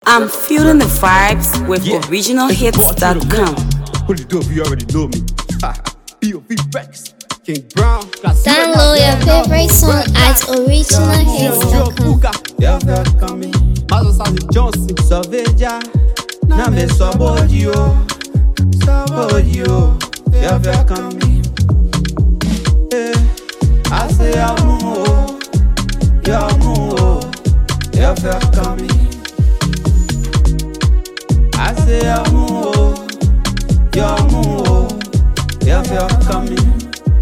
I'm feeling the vibes with originalhits.com. Holy dope, you already know me. POV Rex, King Brown. Download your favorite song at originalhits.com. Yeah, coming. Mazo Sazi Johnson. Soveja, na me sobodio. Yeah, coming. I say I'm yeah, coming. I say yeah, coming.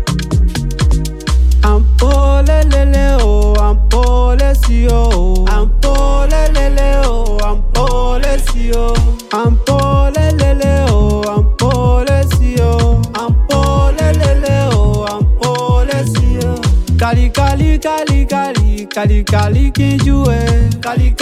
I'm pole lele oh, I'm pole si oh, I'm pole lele oh, I'm pole si oh, I'm pole lele oh, I'm pole si oh, I'm pole lele oh, I'm pole si oh. Kali kinjue, kali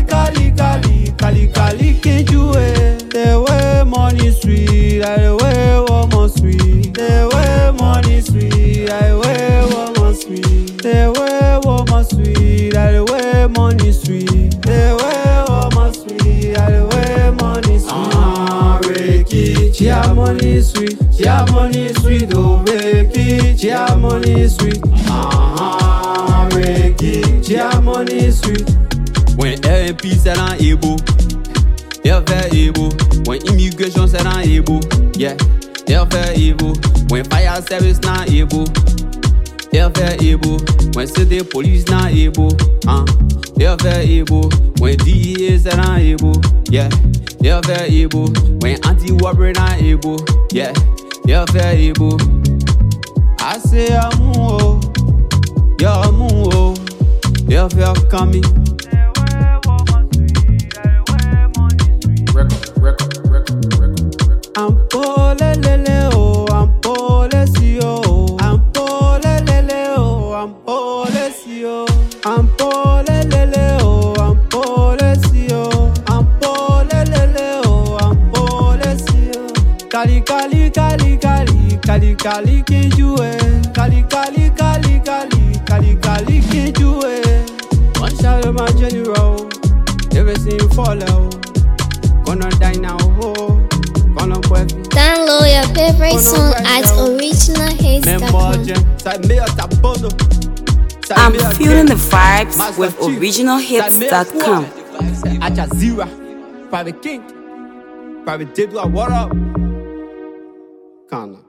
kinjue. The way money sweet, the way woman sweet. The way money sweet, the way woman sweet. The way woman sweet, the way money sweet. The way woman sweet, the way money sweet. Reiki, chia money sweet, oh Reiki, chia money sweet. Reiki, chia money sweet. When LMP said I'm able, they're very able. When immigration said I'm able, yeah, they're very able. When fire service not able, they're very able. When city police not able, they're very able. When DEA said I'm able, yeah, they're very able. When anti-robbery not able, yeah, they're very able. I say I'm yeah, they're coming. I'm pole lele oh, I'm pole si oh, I'm pole lele oh, I'm pole si oh, I'm pole lele oh, I'm pole si oh, I'm pole lele oh, I'm pole si oh. Kali kinjue, kali kinjue. One shot of my general, everything fall out. Gonna die now, oh. Download your favorite song at originalhits.com. I'm feeling the vibes with originalhits.com. Ajazira, Private King, Private Didwa, what up? Kana.